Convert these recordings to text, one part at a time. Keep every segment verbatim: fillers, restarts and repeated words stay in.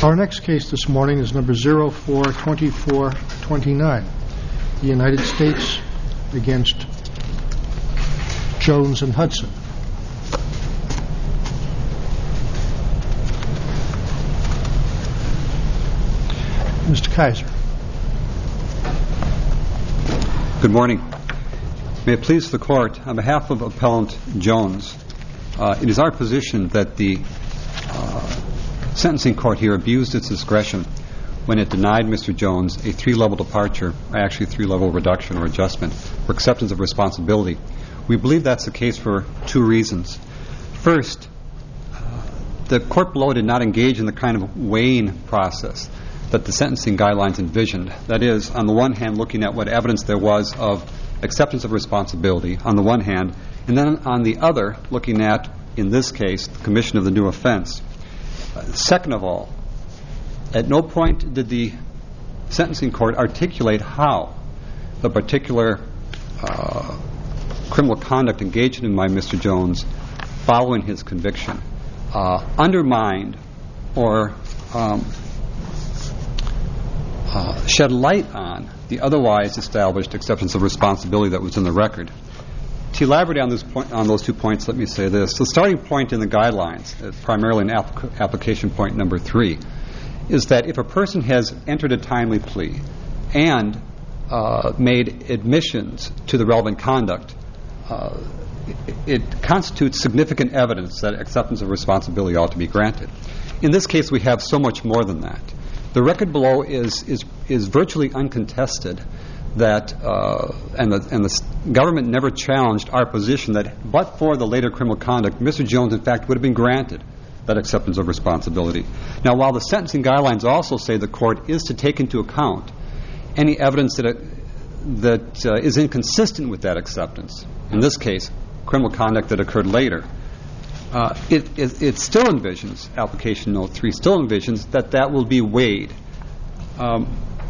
Our next case this morning is number zero four twenty-four twenty-nine, the United States against Jones and Hudson. Mister Kaiser. Good morning. May it please the Court, on behalf of Appellant Jones, uh, it is our position that the uh, sentencing court here abused its discretion when it denied Mister Jones a three-level departure, or actually three-level reduction or adjustment for acceptance of responsibility. We believe that's the case for two reasons. First, uh, the court below did not engage in the kind of weighing process that the sentencing guidelines envisioned. That is, on the one hand, looking at what evidence there was of acceptance of responsibility, on the one hand, and then on the other, looking at, in this case, the commission of the new offense. Uh, second of all, at no point did the sentencing court articulate how the particular uh, criminal conduct engaged in by Mister Jones following his conviction uh, undermined or um, uh, shed light on the otherwise established acceptance of responsibility that was in the record. To elaborate on, this point, on those two points, let me say this. The starting point in the guidelines, uh, primarily in applic- application point number three, is that if a person has entered a timely plea and uh, made admissions to the relevant conduct, uh, it, it constitutes significant evidence that acceptance of responsibility ought to be granted. In this case, we have so much more than that. The record below is is, is virtually uncontested. That uh, and the and the government never challenged our position that, but for the later criminal conduct, Mister Jones, in fact, would have been granted that acceptance of responsibility. Now, while the sentencing guidelines also say the court is to take into account any evidence that it, that uh, is inconsistent with that acceptance, in this case, criminal conduct that occurred later, uh, it, it it still envisions, application note three still envisions that that will be weighed. Um,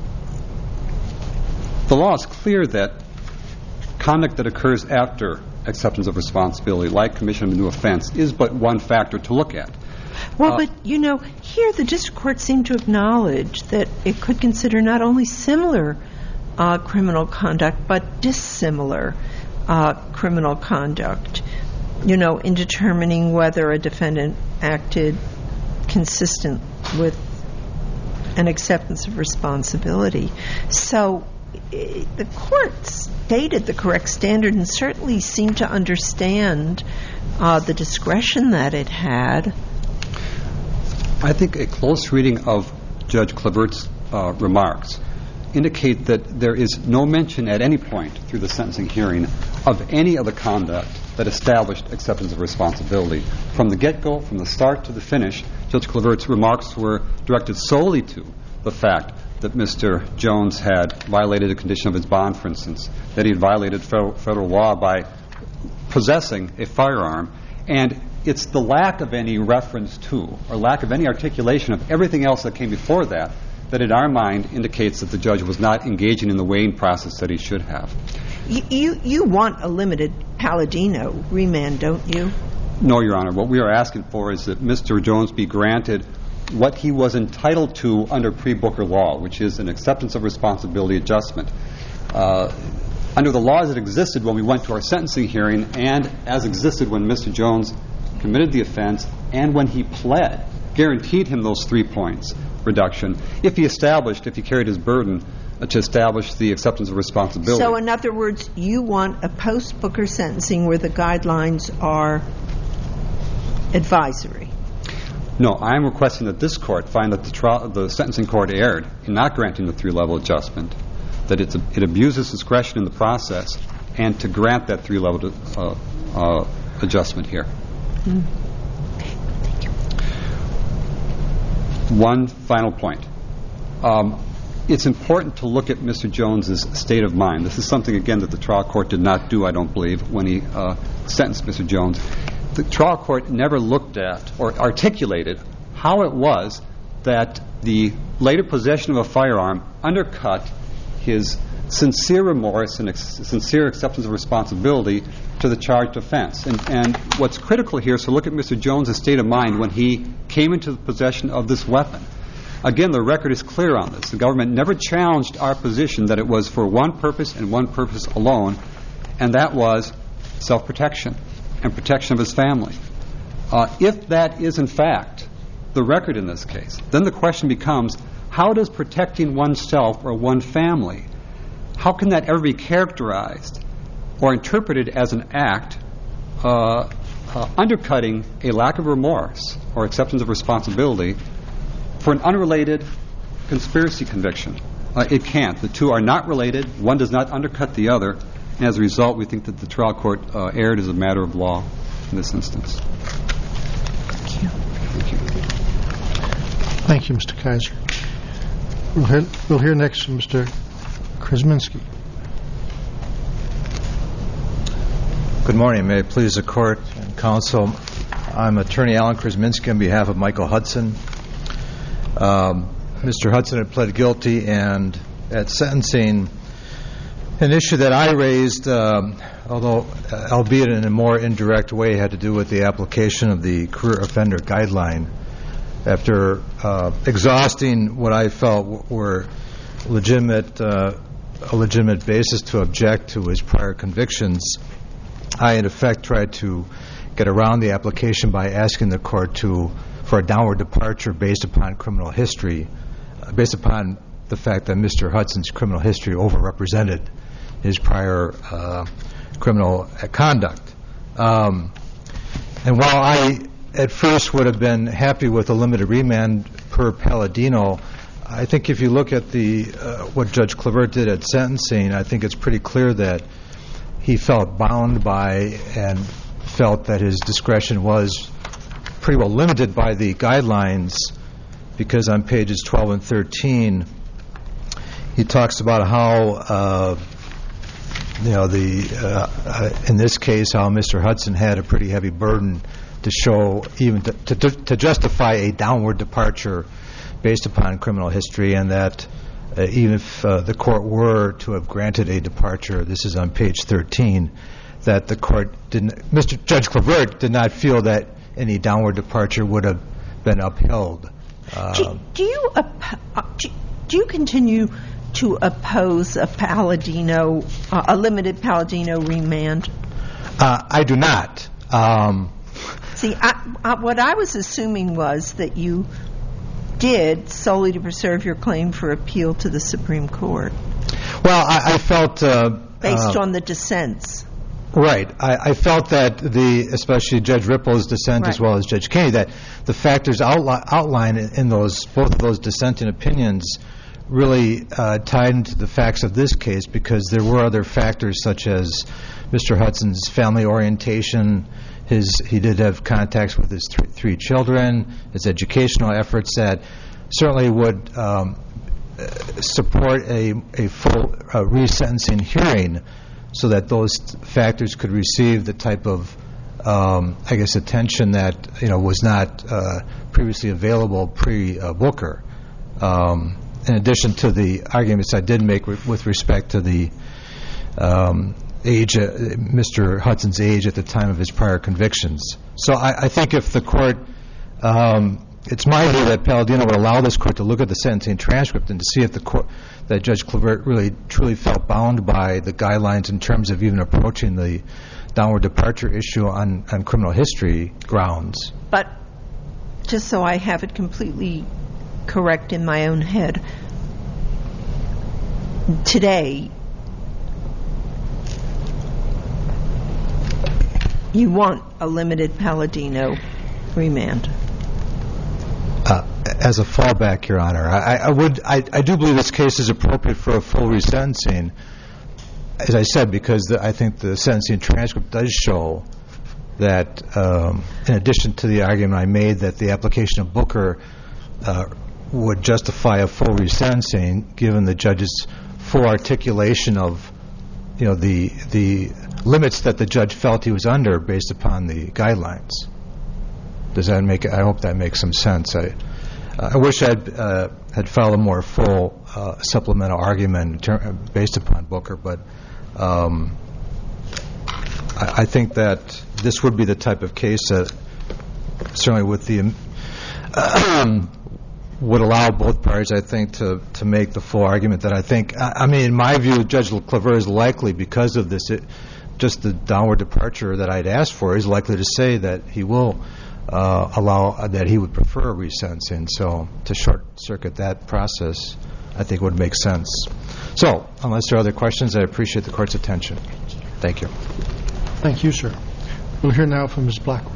The law is clear that conduct that occurs after acceptance of responsibility, like commission of a new offense, is but one factor to look at. Well, uh, but, you know, here the district court seemed to acknowledge that it could consider not only similar uh, criminal conduct, but dissimilar uh, criminal conduct, you know, in determining whether a defendant acted consistent with an acceptance of responsibility. So the court stated the correct standard and certainly seemed to understand uh, the discretion that it had. I think a close reading of Judge Clavert's uh, remarks indicate that there is no mention at any point through the sentencing hearing of any of the conduct that established acceptance of responsibility. From the get-go, from the start to the finish, Judge Clavert's remarks were directed solely to the fact that Mister Jones had violated a condition of his bond, for instance, that he had violated federal, federal law by possessing a firearm, and it's the lack of any reference to or lack of any articulation of everything else that came before that that in our mind indicates that the judge was not engaging in the weighing process that he should have. You, you, you want a limited Palladino remand, don't you? No, Your Honor. What we are asking for is that Mister Jones be granted what he was entitled to under pre-Booker law, which is an acceptance of responsibility adjustment. Uh, under the laws that existed when we went to our sentencing hearing and as existed when Mister Jones committed the offense and when he pled, guaranteed him those three points reduction if he established, if he carried his burden uh, to establish the acceptance of responsibility. So in other words, you want a post-Booker sentencing where the guidelines are advisory? No, I am requesting that this court find that the, trial, the sentencing court erred in not granting the three-level adjustment, that it's a, it abuses discretion in the process, and to grant that three-level uh, uh, adjustment here. Mm. Okay, thank you. One final point. Um, it's important to look at Mister Jones's state of mind. This is something, again, that the trial court did not do, I don't believe, when he uh, sentenced Mister Jones. The trial court never looked at or articulated how it was that the later possession of a firearm undercut his sincere remorse and ex- sincere acceptance of responsibility to the charged offense. And, and what's critical here is to look at Mister Jones' state of mind when he came into the possession of this weapon. Again, the record is clear on this. The government never challenged our position that it was for one purpose and one purpose alone, and that was self-protection and protection of his family. Uh, if that is, in fact, the record in this case, then the question becomes, how does protecting oneself or one family, how can that ever be characterized or interpreted as an act uh, uh, undercutting a lack of remorse or acceptance of responsibility for an unrelated conspiracy conviction? Uh, it can't. The two are not related. One does not undercut the other. And as a result, we think that the trial court uh, erred as a matter of law in this instance. Thank you. Thank you. Thank you, Mister Kaiser. We'll hear, we'll hear next from Mister Krasminski. Good morning. May it please the Court and Counsel. I'm Attorney Alan Krasminski on behalf of Michael Hudson. Um, Mister Hudson had pled guilty, and at sentencing, an issue that I raised, um, although uh, albeit in a more indirect way, had to do with the application of the career offender guideline. After uh, exhausting what I felt w- were legitimate, uh, a legitimate basis to object to his prior convictions, I in effect tried to get around the application by asking the court to for a downward departure based upon criminal history, uh, based upon the fact that Mister Hudson's criminal history overrepresented his prior uh, criminal conduct. Um, and while I at first would have been happy with a limited remand per Palladino, I think if you look at the uh, what Judge Clavert did at sentencing, I think it's pretty clear that he felt bound by and felt that his discretion was pretty well limited by the guidelines, because on pages twelve and thirteen he talks about how uh, you know the uh, uh, in this case how Mister Hudson had a pretty heavy burden to show, even to, to, to justify a downward departure based upon criminal history, and that uh, even if uh, the court were to have granted a departure, this is on page thirteen, that the court didn't, Mister Judge Clavert did not feel that any downward departure would have been upheld. Uh, do, do you op- do, do you continue to oppose a Palladino, uh, a limited Palladino remand? uh, I do not. Um, See, I, I, what I was assuming was that you did solely to preserve your claim for appeal to the Supreme Court. Well, I, I felt uh, based uh, on the dissents. Right. I, I felt that the, especially Judge Ripple's dissent, Right. as well as Judge Kennedy, that the factors outli- outlined in, in those both of those dissenting opinions really uh, tied into the facts of this case, because there were other factors such as Mister Hudson's family orientation. His he did have contacts with his th- three children, his educational efforts that certainly would um, support a a full uh, resentencing hearing, so that those factors could receive the type of, um, I guess, attention that you know was not uh, previously available pre-Booker. Um, in addition to the arguments I did make re- with respect to the um, age, uh, Mister Hudson's age at the time of his prior convictions. So I, I think if the court, um, it's my view that Palladino would allow this court to look at the sentencing transcript and to see if the court, that Judge Clavert really truly felt bound by the guidelines in terms of even approaching the downward departure issue on, on criminal history grounds. But just so I have it completely correct in my own head, today you want a limited Palladino remand. Uh, as a fallback, Your Honor, I, I would, I, I do believe this case is appropriate for a full resentencing, as I said, because the, I think the sentencing transcript does show that, um, in addition to the argument I made that the application of Booker uh, would justify a full resentencing, given the judge's full articulation of, you know, the the limits that the judge felt he was under based upon the guidelines. Does that make? I hope that makes some sense. I, I wish I'd uh, had filed a more full uh, supplemental argument in ter- based upon Booker, but um, I, I think that this would be the type of case that, certainly with the um, would allow both parties, I think, to, to make the full argument that I think, I, I mean, in my view, Judge Claver is likely, because of this, it, just the downward departure that I'd asked for, is likely to say that he will uh, allow, uh, that he would prefer resentencing. So to short-circuit that process, I think would make sense. So, unless there are other questions, I appreciate the Court's attention. Thank you. Thank you, sir. We'll hear now from Miz Blackwood.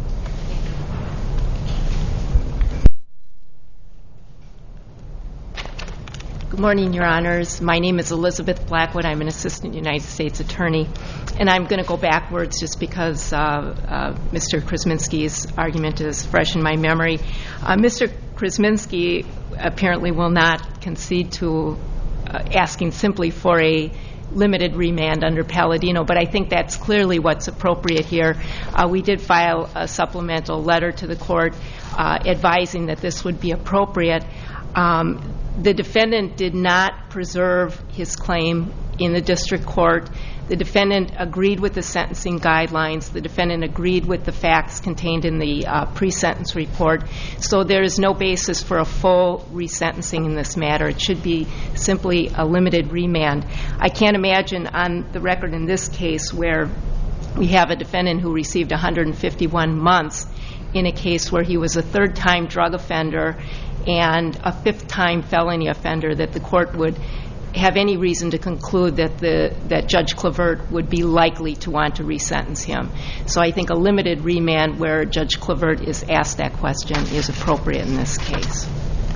Good morning, Your Honors. My name is Elizabeth Blackwood. I'm an Assistant United States Attorney. And I'm going to go backwards just because uh, uh, Mister Krasminski's argument is fresh in my memory. Uh, Mister Krasminski apparently will not concede to uh, asking simply for a limited remand under Palladino, but I think that's clearly what's appropriate here. Uh, we did file a supplemental letter to the Court uh, advising that this would be appropriate. Um, the defendant did not preserve his claim in the district court. The defendant agreed with the sentencing guidelines. The defendant agreed with the facts contained in the uh, pre-sentence report. So there is no basis for a full resentencing in this matter. It should be simply a limited remand. I can't imagine on the record in this case where we have a defendant who received one hundred fifty-one months in a case where he was a third-time drug offender and a fifth-time felony offender, that the court would have any reason to conclude that the that Judge Clavert would be likely to want to resentence him. So I think a limited remand where Judge Clavert is asked that question is appropriate in this case.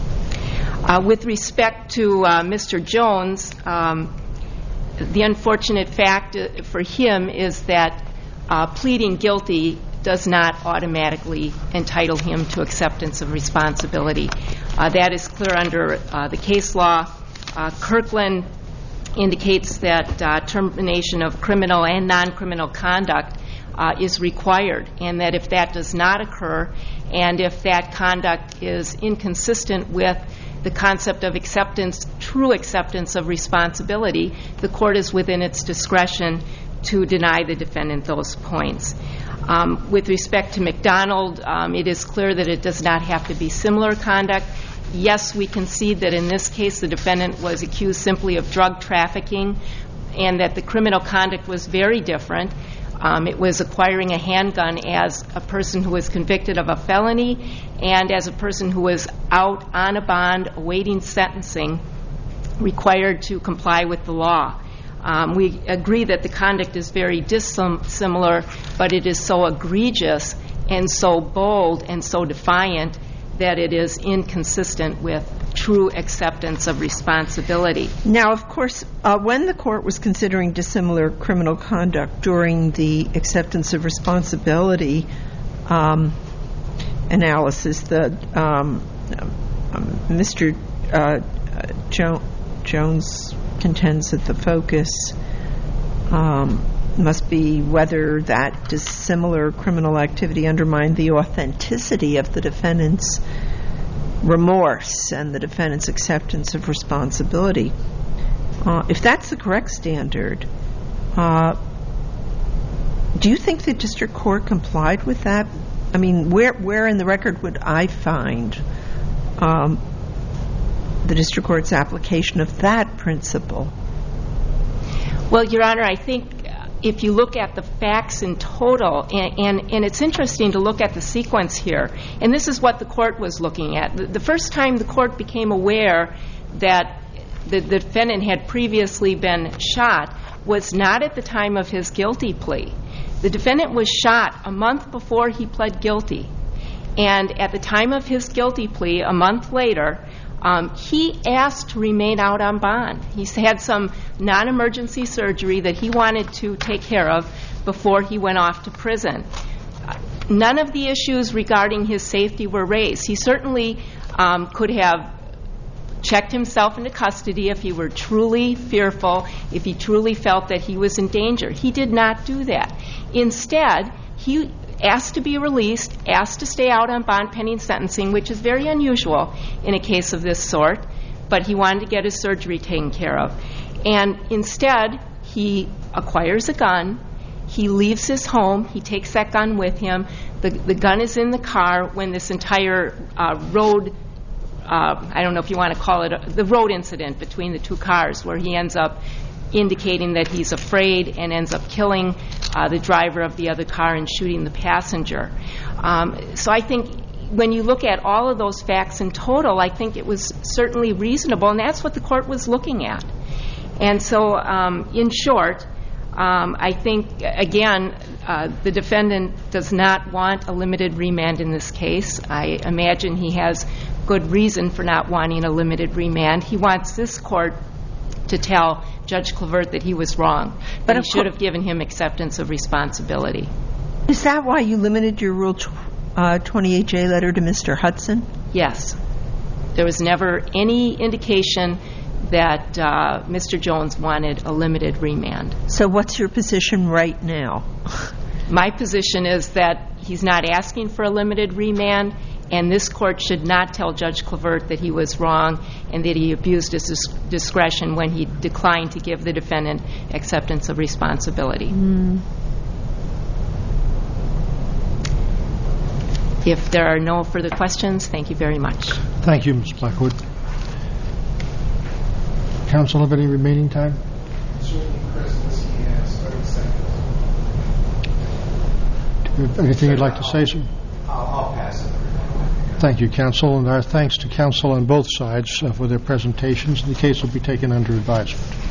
Uh, with respect to uh, Mister Jones, um, the unfortunate fact for him is that uh, pleading guilty does not automatically entitle him to acceptance of responsibility. Uh, that is clear under uh, the case law. Uh, Kirkland indicates that uh, termination of criminal and non-criminal conduct uh, is required, and that if that does not occur, and if that conduct is inconsistent with the concept of acceptance, true acceptance of responsibility, the court is within its discretion to deny the defendant those points. Um, with respect to McDonald, um, it is clear that it does not have to be similar conduct. Yes, we concede that in this case the defendant was accused simply of drug trafficking and that the criminal conduct was very different. Um, it was acquiring a handgun as a person who was convicted of a felony and as a person who was out on a bond awaiting sentencing, required to comply with the law. Um, we agree that the conduct is very dissimilar, but it is so egregious and so bold and so defiant that it is inconsistent with true acceptance of responsibility. Now, of course, uh, when the court was considering dissimilar criminal conduct during the acceptance of responsibility um, analysis, the um, um, Mister Uh, jo- Jones contends that the focus um, must be whether that dissimilar criminal activity undermined the authenticity of the defendant's remorse and the defendant's acceptance of responsibility. Uh, if that's the correct standard, uh, do you think the district court complied with that? I mean, where where in the record would I find um, the district court's application of that principle? Well, Your Honor, I think if you look at the facts in total, and, and, and it's interesting to look at the sequence here, and this is what the court was looking at. The, the first time the court became aware that the, the defendant had previously been shot was not at the time of his guilty plea. The defendant was shot a month before he pled guilty. And at the time of his guilty plea, a month later, Um, he asked to remain out on bond. He had some non-emergency surgery that he wanted to take care of before he went off to prison. None of the issues regarding his safety were raised. He certainly um, could have checked himself into custody if he were truly fearful, if he truly felt that he was in danger. He did not do that. Instead, he asked to be released, asked to stay out on bond pending sentencing, which is very unusual in a case of this sort, but he wanted to get his surgery taken care of. And instead, he acquires a gun, he leaves his home, he takes that gun with him, the, the gun is in the car when this entire uh, road uh, I don't know if you want to call it, a, the road incident between the two cars, where he ends up indicating that he's afraid and ends up killing uh, the driver of the other car and shooting the passenger. Um, so I think when you look at all of those facts in total, I think it was certainly reasonable, and that's what the court was looking at. And so, um, in short, um, I think, again, uh, the defendant does not want a limited remand in this case. I imagine he has good reason for not wanting a limited remand. He wants this court to tell Judge Clavert that he was wrong, but he should have given him acceptance of responsibility. Is that why you limited your Rule uh, twenty-eight J letter to Mister Hudson? Yes. There was never any indication that uh, Mister Jones wanted a limited remand. So what's your position right now? My position is that he's not asking for a limited remand, and this court should not tell Judge Clavert that he was wrong and that he abused his dis- discretion when he declined to give the defendant acceptance of responsibility. Mm. If there are no further questions, thank you very much. Thank you, Miz Blackwood. Counsel have any remaining time? Anything you'd like to say, sir? I'll, I'll pass it. Thank you, counsel, and our thanks to counsel on both sides uh, for their presentations. The case will be taken under advisement.